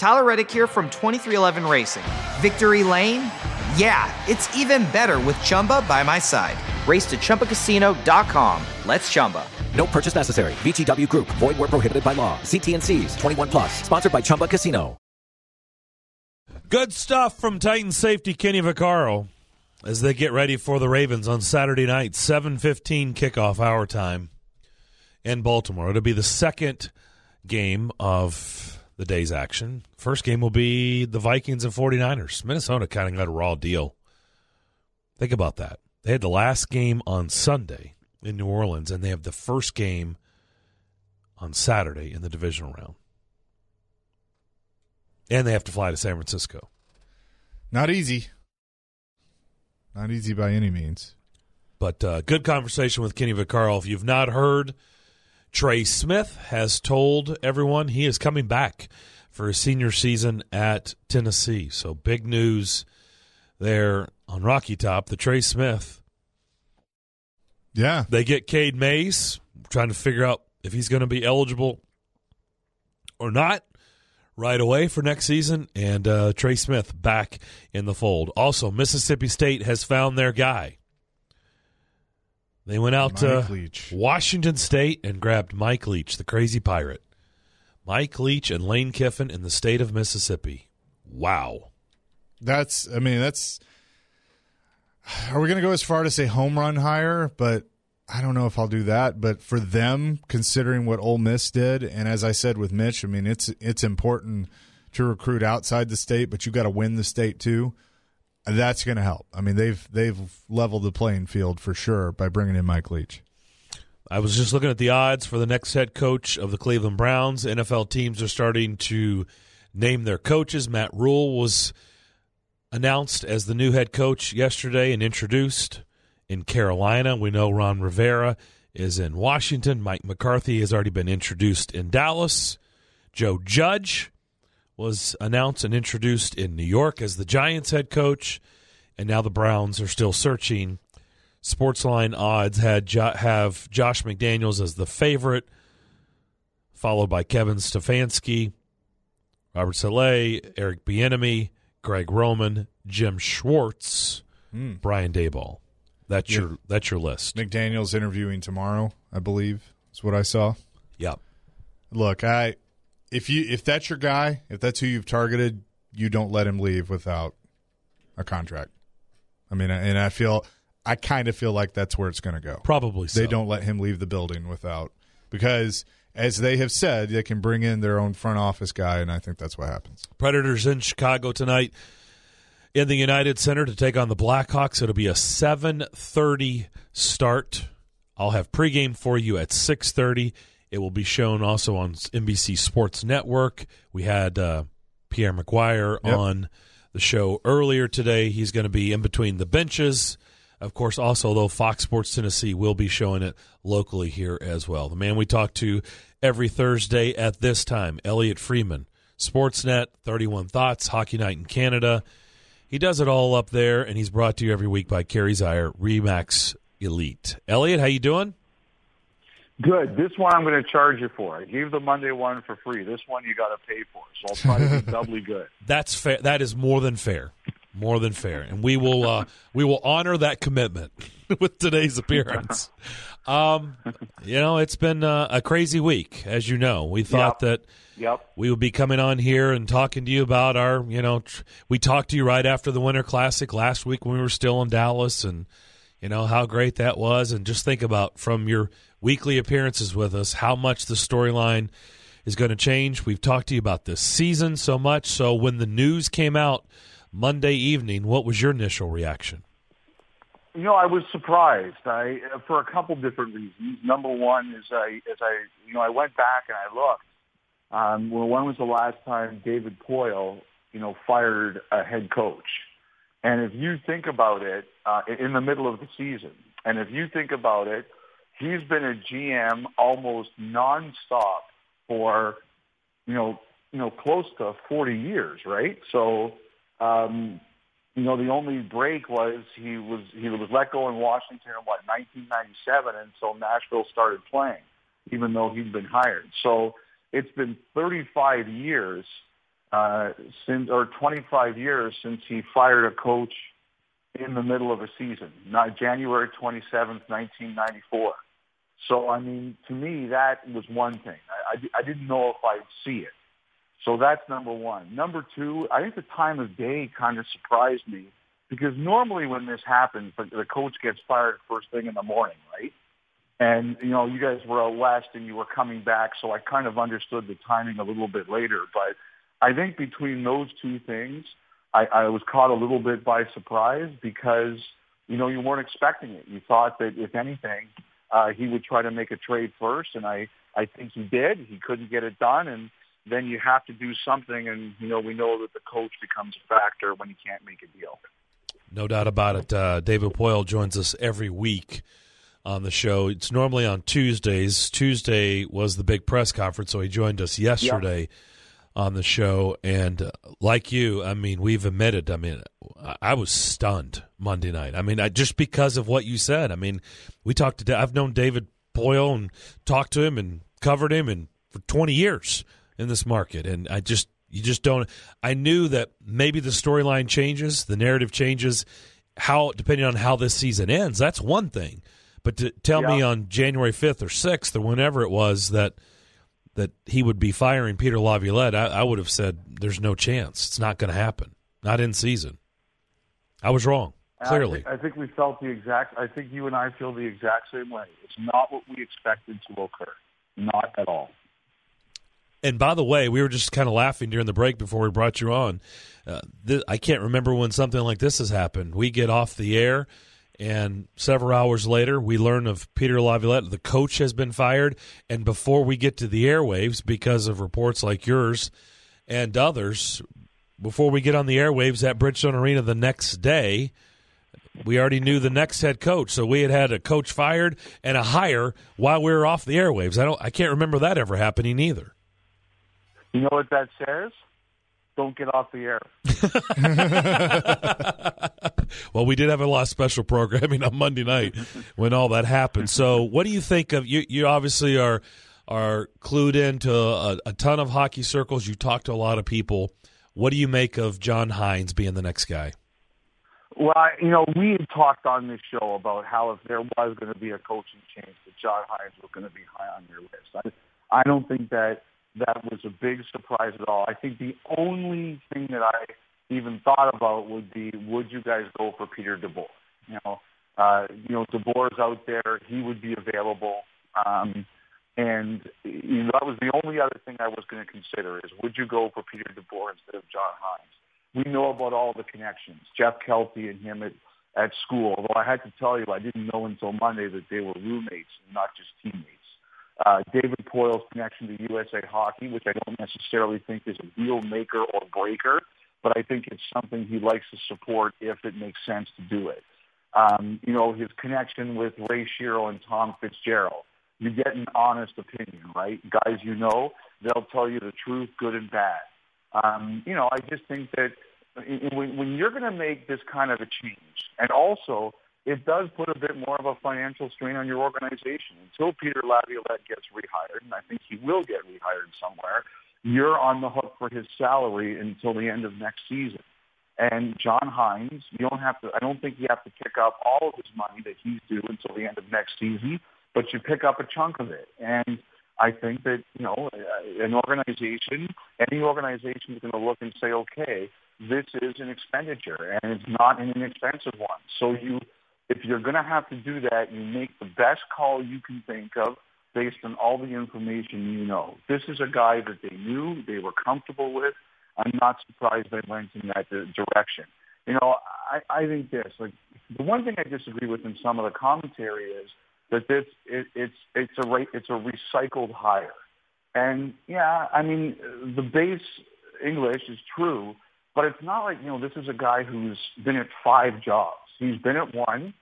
Tyler Reddick here from 2311 Racing. Victory Lane? Yeah, it's even better with Chumba by my side. Race to ChumbaCasino.com. Let's Chumba. No purchase necessary. VGW Group. Void where prohibited by law. See T&Cs. 21 plus. Sponsored by Chumba Casino. Good stuff from Titan safety Kenny Vaccaro as they get ready for the Ravens on Saturday night, 7:15 kickoff our time in Baltimore. It'll be the second game of the day's action. First game will be the Vikings and 49ers. Minnesota kind of got a raw deal. Think about that. They had the last game on Sunday in New Orleans, and they have the first game on Saturday in the divisional round. And they have to fly to San Francisco. Not easy. Not easy by any means. But good conversation with Kenny Vaccaro. If you've not heard, Trey Smith has told everyone he is coming back for his senior season at Tennessee. So big news there on Rocky Top. The Trey Smith. Yeah. They get Cade Mays, trying to figure out if he's going to be eligible or not right away for next season, and Trey Smith back in the fold. Also, Mississippi State has found their guy. They went out to Washington State and grabbed Mike Leach, the crazy pirate. Mike Leach and Lane Kiffin in the state of Mississippi. Wow. Are we going to go as far to say home run hire? But I don't know if I'll do that. But for them, considering what Ole Miss did, and as I said with Mitch, I mean, it's important to recruit outside the state, but you got to win the state too. That's going to help. I mean, they've leveled the playing field for sure by bringing in Mike Leach. I was just looking at the odds for the next head coach of the Cleveland Browns. NFL teams are starting to name their coaches. Matt Rule was announced as the new head coach yesterday and introduced in Carolina. We know Ron Rivera is in Washington. Mike McCarthy has already been introduced in Dallas. Joe Judge was announced and introduced in New York as the Giants head coach, and now the Browns are still searching. Sportsline odds have Josh McDaniels as the favorite, followed by Kevin Stefanski, Robert Saleh, Eric Bieniemy, Greg Roman, Jim Schwartz, Brian Daboll. That's your list. McDaniels interviewing tomorrow, I believe, is what I saw. Yep. Look, if that's your guy, if that's who you've targeted, you don't let him leave without a contract. I mean, and I kind of feel like that's where it's going to go. Probably so. They don't let him leave the building without, because as they have said, they can bring in their own front office guy, and I think that's what happens. Predators in Chicago tonight in the United Center to take on the Blackhawks. It'll be a 7:30 start. I'll have pregame for you at 6:30. It will be shown also on NBC Sports Network. We had Pierre McGuire on the show earlier today. He's going to be in between the benches. Of course, also, though, Fox Sports Tennessee will be showing it locally here as well. The man we talk to every Thursday at this time, Elliot Freeman, Sportsnet, 31 Thoughts, Hockey Night in Canada. He does it all up there, and he's brought to you every week by Kerry Zier, Remax Elite. Elliot, how you doing? Good. This one I'm going to charge you for. I gave the Monday one for free. This one you got to pay for, so I'll try to be doubly good. That's fair. That is more than fair. More than fair, and we will honor that commitment with today's appearance. It's been a crazy week, as you know. We thought that we would be coming on here and talking to you about our, we talked to you right after the Winter Classic last week when we were still in Dallas, and how great that was. And just think about, from your weekly appearances with us, how much the storyline is going to change. We've talked to you about this season so much. So when the news came out Monday evening, what was your initial reaction? I was surprised. For a couple different reasons. Number one is I went back and I looked. When was the last time David Poile, fired a head coach? And if you think about it, in the middle of the season, and if you think about it, he's been a GM almost nonstop for, close to 40 years, right? So, the only break was he was let go in Washington in 1997 until Nashville started playing, even though he'd been hired. So it's been 35 years since, or 25 years since he fired a coach in the middle of a season, not January 27th, 1994. So, I mean, to me, that was one thing. I didn't know if I'd see it. So that's number one. Number two, I think the time of day kind of surprised me because normally when this happens, the coach gets fired first thing in the morning, right? And, you know, you guys were out west and you were coming back, so I kind of understood the timing a little bit later. But I think between those two things, I was caught a little bit by surprise because, you know, you weren't expecting it. You thought that, if anything, he would try to make a trade first, and I think he did. He couldn't get it done, and then you have to do something, and, you know, we know that the coach becomes a factor when you can't make a deal. No doubt about it. David Poile joins us every week on the show. It's normally on Tuesdays. Tuesday was the big press conference, so he joined us yesterday on the show. And like you, I mean, we've admitted, I mean, I was stunned Monday night. I mean, just because of what you said. I mean, we talked to, I've known David Poile and talked to him and covered him and for 20 years in this market. And you just don't, I knew that maybe the storyline changes, the narrative changes, depending on how this season ends. That's one thing. But to tell me on January 5th or 6th or whenever it was that he would be firing Peter Laviolette, I would have said there's no chance. It's not going to happen. Not in season. I was wrong, clearly. I think we felt I think you and I feel the exact same way. It's not what we expected to occur. Not at all. And by the way, we were just kind of laughing during the break before we brought you on. I can't remember when something like this has happened. We get off the air, and several hours later, we learn of Peter Laviolette. The coach has been fired. And before we get to the airwaves, because of reports like yours and others, before we get on the airwaves at Bridgestone Arena the next day, we already knew the next head coach. So we had a coach fired and a hire while we were off the airwaves. I can't remember that ever happening either. You know what that says? Don't get off the air. Well, we did have a lot of special programming on Monday night when all that happened. So what do you think of, you obviously are clued into a ton of hockey circles. You talk to a lot of people. What do you make of John Hynes being the next guy? Well, you know, we had talked on this show about how if there was going to be a coaching change, that John Hynes was going to be high on your list. I don't think that was a big surprise at all. I think the only thing that I even thought about would be, would you guys go for Peter DeBoer? You know, DeBoer's out there; he would be available, and you know, that was the only other thing I was going to consider: is would you go for Peter DeBoer instead of John Hynes? We know about all the connections, Jeff Kelty and him at school. Although I had to tell you, I didn't know until Monday that they were roommates and not just teammates. David Poile's connection to USA Hockey, which I don't necessarily think is a deal maker or breaker, but I think it's something he likes to support if it makes sense to do it. You know, his connection with Ray Shero and Tom Fitzgerald. You get an honest opinion, right? Guys, you know, they'll tell you the truth, good and bad. You know, I just think that when you're going to make this kind of a change, and also it does put a bit more of a financial strain on your organization. Until Peter Laviolette gets rehired, and I think he will get rehired somewhere, you're on the hook for his salary until the end of next season. And John Hynes, I don't think you have to pick up all of his money that he's due until the end of next season, but you pick up a chunk of it. And I think that, you know, any organization is going to look and say, okay, this is an expenditure, and it's not an inexpensive one. So if you're going to have to do that, you make the best call you can think of based on all the information you know. This is a guy that they knew, they were comfortable with. I'm not surprised they went in that direction. You know, I think this, like, the one thing I disagree with in some of the commentary is that it's a recycled hire. And yeah, I mean, the base English is true, but it's not like, you know, this is a guy who's been at 5 jobs. He's been at one.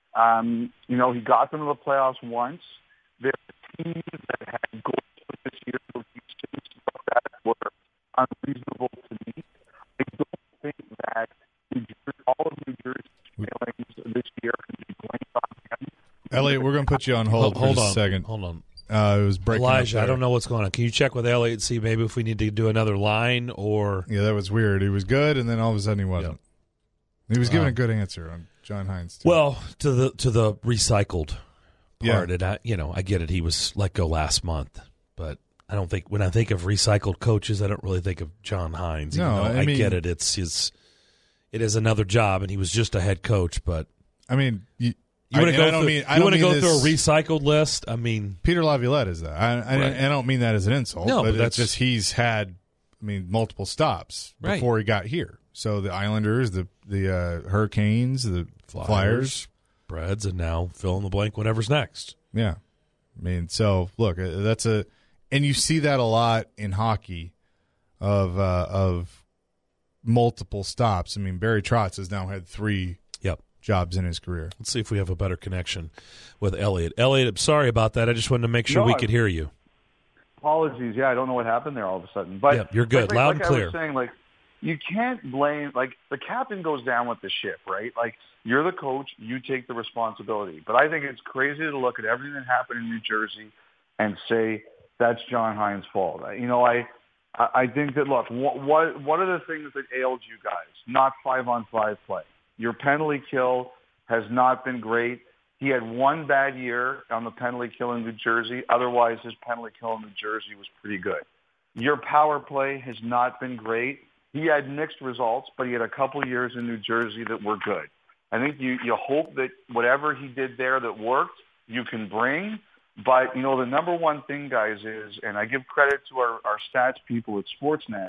You know, he got them to the playoffs once. There are teams that had goals this year that were unreasonable to me. I don't think that all of New Jersey's failings this year can be blamed on him. Elliot, we're going to put you on hold for just a second. Hold on. It was breaking Elijah, up I there. don't know what's going on. Can you check with Elliot and see maybe if we need to do another line or? Yeah, that was weird. He was good, and then all of a sudden he wasn't. He was giving a good answer on John Hines, too. Well, to the recycled part, and I get it. He was let go last month, but I don't think when I think of recycled coaches, I don't really think of John Hines. No, I get it. It is another job, and he was just a head coach. But I mean, you want to go through through a recycled list? I mean, Peter Laviolette is that. I don't mean that as an insult. No, but but it's just he's had, multiple stops Right. before he got here. So the Islanders, the Hurricanes, the Flyers, Preds, and now fill in the blank. Whatever's next. yeah. So look, and you see that a lot in hockey, of multiple stops. Barry Trotz has now had 3 jobs in his career. Let's see if we have a better connection with Elliot. Elliot, I'm sorry about that. I just wanted to make sure we could hear you. Apologies. Yeah, I don't know what happened there all of a sudden. But you're good. Loud and clear. I was saying, you can't blame, the captain goes down with the ship, right? You're the coach, you take the responsibility. But I think it's crazy to look at everything that happened in New Jersey and say that's John Hines' fault. I think that, look, what are the things that ailed you guys? Not 5-on-5 play. Your penalty kill has not been great. He had one bad year on the penalty kill in New Jersey. Otherwise, his penalty kill in New Jersey was pretty good. Your power play has not been great. He had mixed results, but he had a couple years in New Jersey that were good. I think you hope that whatever he did there that worked, you can bring. But, the number one thing, guys, is, and I give credit to our stats people at Sportsnet,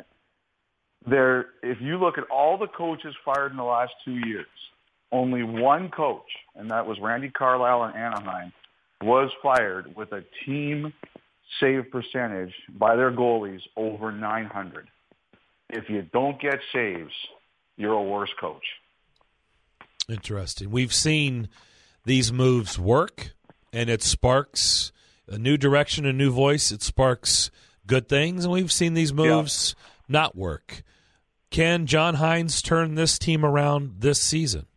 if you look at all the coaches fired in the last 2 years, only one coach, and that was Randy Carlyle in Anaheim, was fired with a team save percentage by their goalies over 900. If you don't get saves, you're a worse coach. Interesting. We've seen these moves work, and it sparks a new direction, a new voice. It sparks good things, and we've seen these moves not work. Can John Hines turn this team around this season?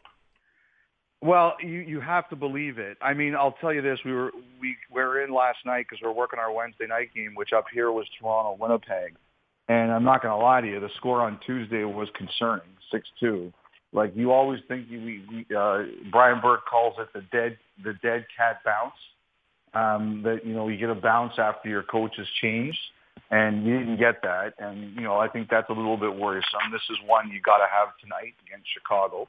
Well, you have to believe it. I'll tell you this: we were in last night because we're working our Wednesday night game, which up here was Toronto-Winnipeg. And I'm not going to lie to you, the score on Tuesday was concerning, 6-2. You always think Brian Burke calls it the dead cat bounce. That you get a bounce after your coach has changed, and you didn't get that. And I think that's a little bit worrisome. This is one you got to have tonight against Chicago.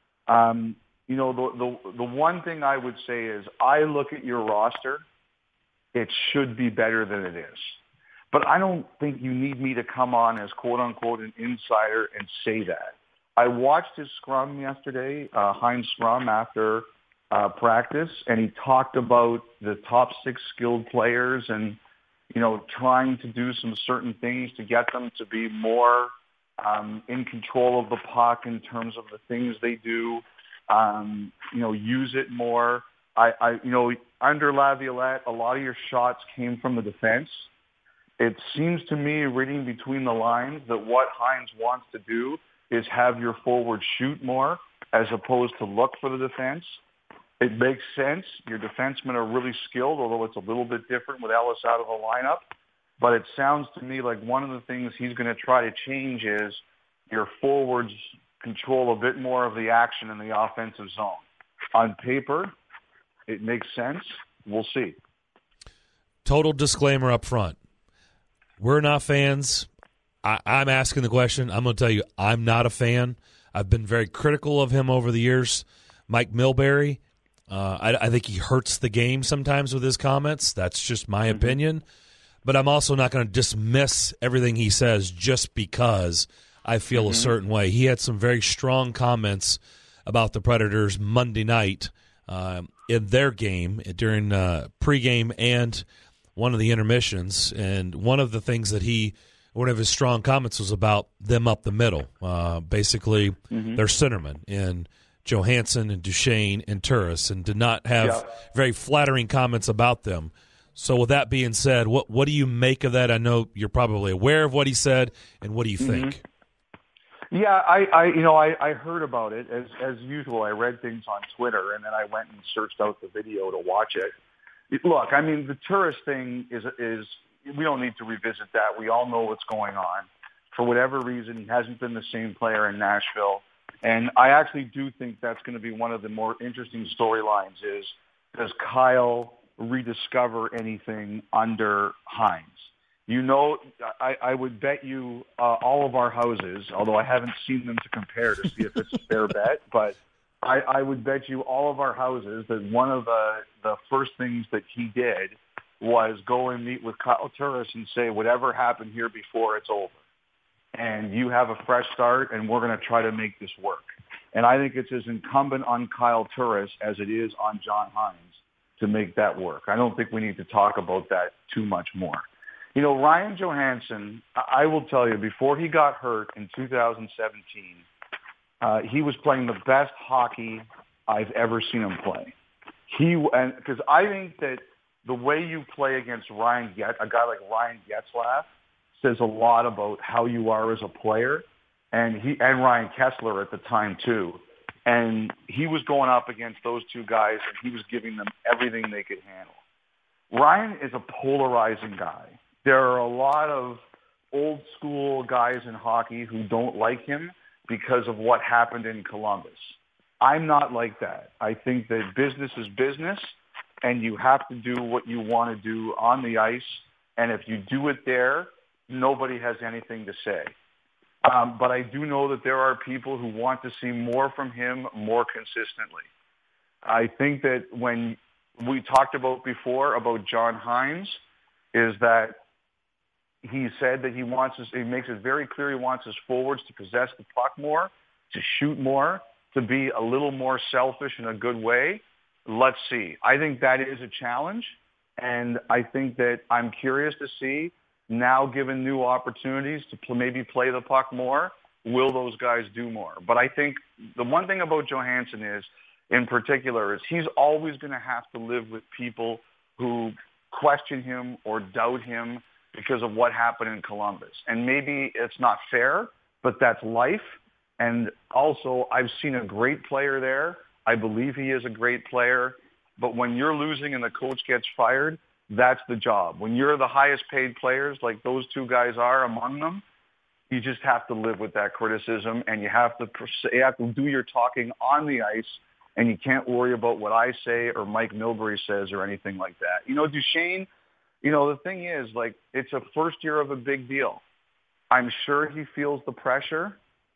The one thing I would say is I look at your roster, it should be better than it is. But I don't think you need me to come on as quote-unquote an insider and say that. I watched his scrum yesterday, Hines' scrum after practice, and he talked about the top 6 skilled players and, trying to do some certain things to get them to be more in control of the puck in terms of the things they do, use it more. Under Laviolette, a lot of your shots came from the defense. It seems to me, reading between the lines, that what Hines wants to do is have your forward shoot more as opposed to look for the defense. It makes sense. Your defensemen are really skilled, although it's a little bit different with Ellis out of the lineup. But it sounds to me like one of the things he's going to try to change is your forwards control a bit more of the action in the offensive zone. On paper, it makes sense. We'll see. Total disclaimer up front. We're not fans. I'm asking the question. I'm going to tell you, I'm not a fan. I've been very critical of him over the years. Mike Milbury, I think he hurts the game sometimes with his comments. That's just my opinion. But I'm also not going to dismiss everything he says just because I feel a certain way. He had some very strong comments about the Predators Monday night in their game during pregame and one of the intermissions. And one of the things that one of his strong comments was about them up the middle, basically their centermen in Johansson and Duchesne and Turris, and did not have very flattering comments about them. So with that being said, what do you make of that? I know you're probably aware of what he said, and what do you think? Yeah, I heard about it. As usual, I read things on Twitter, and then I went and searched out the video to watch it. Look, I mean, the tourist thing is we don't need to revisit that. We all know what's going on. For whatever reason, he hasn't been the same player in Nashville. And I actually do think that's going to be one of the more interesting storylines is, does Kyle rediscover anything under Hines? You know, I would bet you all of our houses, although I haven't seen them to compare to see if it's a fair bet, but I would bet you all of our houses that one of the first things that he did was go and meet with Kyle Turris and say, whatever happened here before, it's over. And you have a fresh start, and we're going to try to make this work. And I think it's as incumbent on Kyle Turris as it is on John Hines to make that work. I don't think we need to talk about that too much more. You know, Ryan Johansson, I will tell you, before he got hurt in 2017, he was playing the best hockey I've ever seen him play. Because I think that the way you play against a guy like Ryan Getzlaf says a lot about how you are as a player, and Ryan Kessler at the time too. And he was going up against those two guys, and he was giving them everything they could handle. Ryan is a polarizing guy. There are a lot of old school guys in hockey who don't like him because of what happened in Columbus. I'm not like that. I think that business is business, and you have to do what you want to do on the ice. And if you do it there, nobody has anything to say. But I do know that there are people who want to see more from him more consistently. I think that when we talked about before about John Hines is that he said that he makes it very clear he wants his forwards to possess the puck more, to shoot more, to be a little more selfish in a good way. Let's see. I think that is a challenge, and I think that I'm curious to see, now given new opportunities to maybe play the puck more, will those guys do more? But I think the one thing about Johansson is, in particular, is he's always going to have to live with people who question him or doubt him because of what happened in Columbus. And maybe it's not fair, but that's life. And also, I've seen a great player there. I believe he is a great player. But when you're losing and the coach gets fired, that's the job. When you're the highest paid players, like those two guys are among them, you just have to live with that criticism, and you have to do your talking on the ice, and you can't worry about what I say or Mike Milbury says or anything like that. You know, Duchesne, you know, the thing is, like, it's a first year of a big deal. I'm sure he feels the pressure.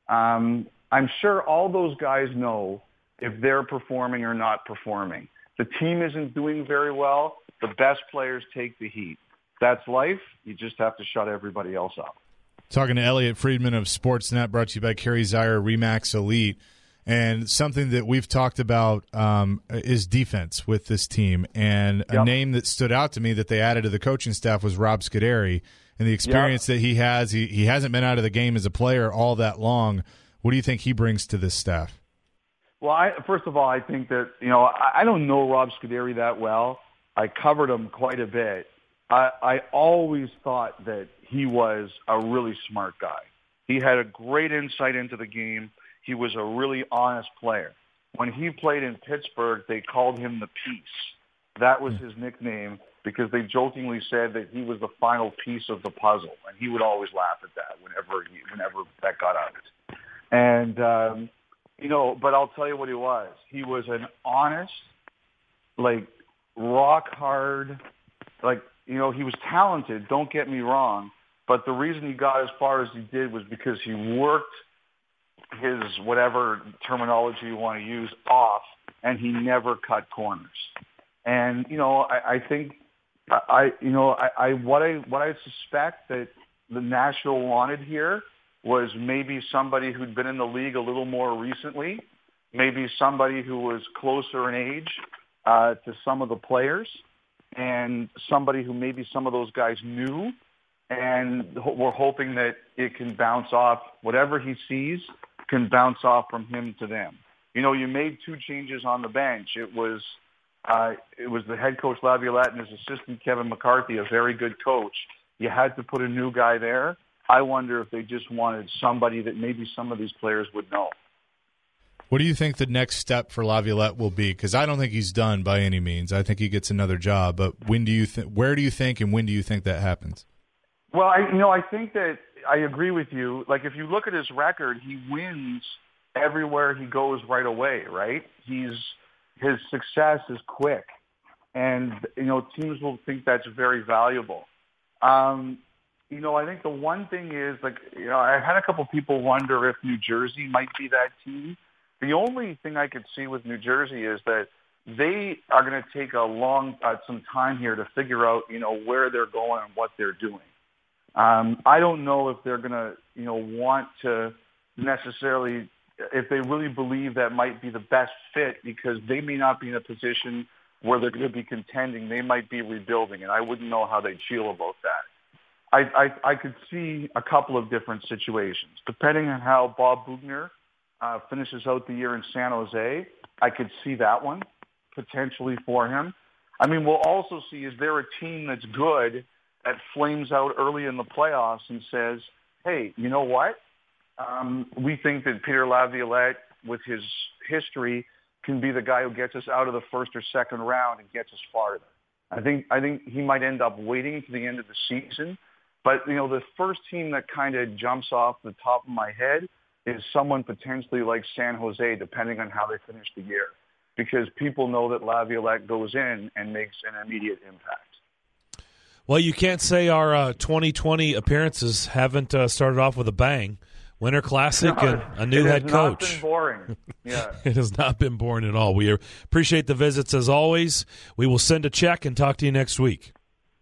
I'm sure all those guys know if they're performing or not performing. The team isn't doing very well. The best players take the heat. That's life. You just have to shut everybody else up. Talking to Elliot Friedman of Sportsnet, brought to you by Kerry Zeier Remax Elite. And something that we've talked about is defense with this team. And a name that stood out to me that they added to the coaching staff was Rob Scuderi. And the experience that he has, he hasn't been out of the game as a player all that long. What do you think he brings to this staff? Well, first of all, I think that, you know, I don't know Rob Scuderi that well. I covered him quite a bit. I always thought that he was a really smart guy. He had a great insight into the game. He was a really honest player. When he played in Pittsburgh, they called him the Piece. That was his nickname because they jokingly said that he was the final piece of the puzzle, and he would always laugh at that whenever that got out. And you know, but I'll tell you what he was. He was an honest, like, rock hard, like, you know, he was talented, don't get me wrong, but the reason he got as far as he did was because he worked his, whatever terminology you want to use, off, and he never cut corners. And, you know, I think, what I suspect that the Nashville wanted here was maybe somebody who'd been in the league a little more recently, maybe somebody who was closer in age to some of the players, and somebody who maybe some of those guys knew, and we're hoping that it can bounce off, whatever he sees can bounce off from him to them. You know, you made two changes on the bench. It was the head coach Laviolette and his assistant Kevin McCarthy, a very good coach. You had to put a new guy there. I wonder if they just wanted somebody that maybe some of these players would know. What do you think the next step for Laviolette will be? Because I don't think he's done by any means. I think he gets another job. But where do you think, and when do you think that happens? Well, I think that I agree with you. Like, if you look at his record, he wins everywhere he goes right away, right? His success is quick, and teams will think that's very valuable. I think the one thing is, I had a couple people wonder if New Jersey might be that team. The only thing I could see with New Jersey is that they are going to take some time here to figure out, where they're going and what they're doing. I don't know if they're going to, want to necessarily, if they really believe that might be the best fit, because they may not be in a position where they're going to be contending. They might be rebuilding, and I wouldn't know how they'd feel about that. I could see a couple of different situations. Depending on how Bob Boughner finishes out the year in San Jose, I could see that one potentially for him. I mean, we'll also see, is there a team that's good that flames out early in the playoffs and says, hey, you know what? We think that Peter Laviolette, with his history, can be the guy who gets us out of the first or second round and gets us farther. I think he might end up waiting to the end of the season. But, the first team that kind of jumps off the top of my head is someone potentially like San Jose, depending on how they finish the year, because people know that Laviolette goes in and makes an immediate impact. Well, you can't say our 2020 appearances haven't started off with a bang. Winter Classic and a new head coach. It has not been boring. Yeah. It has not been boring at all. We appreciate the visits as always. We will send a check and talk to you next week.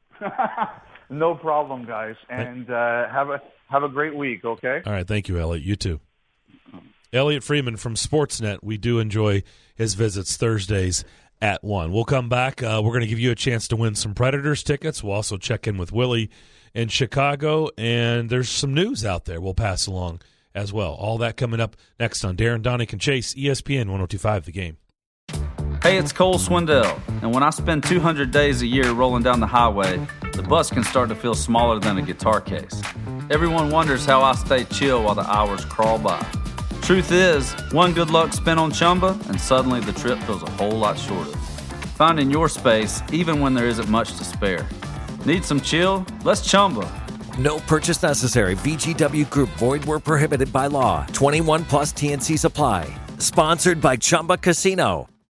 No problem, guys. And have a great week, okay? All right. Thank you, Elliot. You too. Elliot Freeman from Sportsnet. We do enjoy his visits Thursdays at 1. We'll come back. We're going to give you a chance to win some Predators tickets. We'll also check in with Willie in Chicago, and there's some news out there we'll pass along as well. All that coming up next on Darren, Donick, and Chase, ESPN 102.5 The Game. Hey, it's Cole Swindell, and when I spend 200 days a year rolling down the highway, the bus can start to feel smaller than a guitar case. Everyone wonders how I stay chill while the hours crawl by. Truth is, one good luck spin on Chumba, and suddenly the trip feels a whole lot shorter. Finding your space, even when there isn't much to spare. Need some chill? Let's Chumba. No purchase necessary. VGW Group. Void where prohibited by law. 21 plus TNC Supply. Sponsored by Chumba Casino.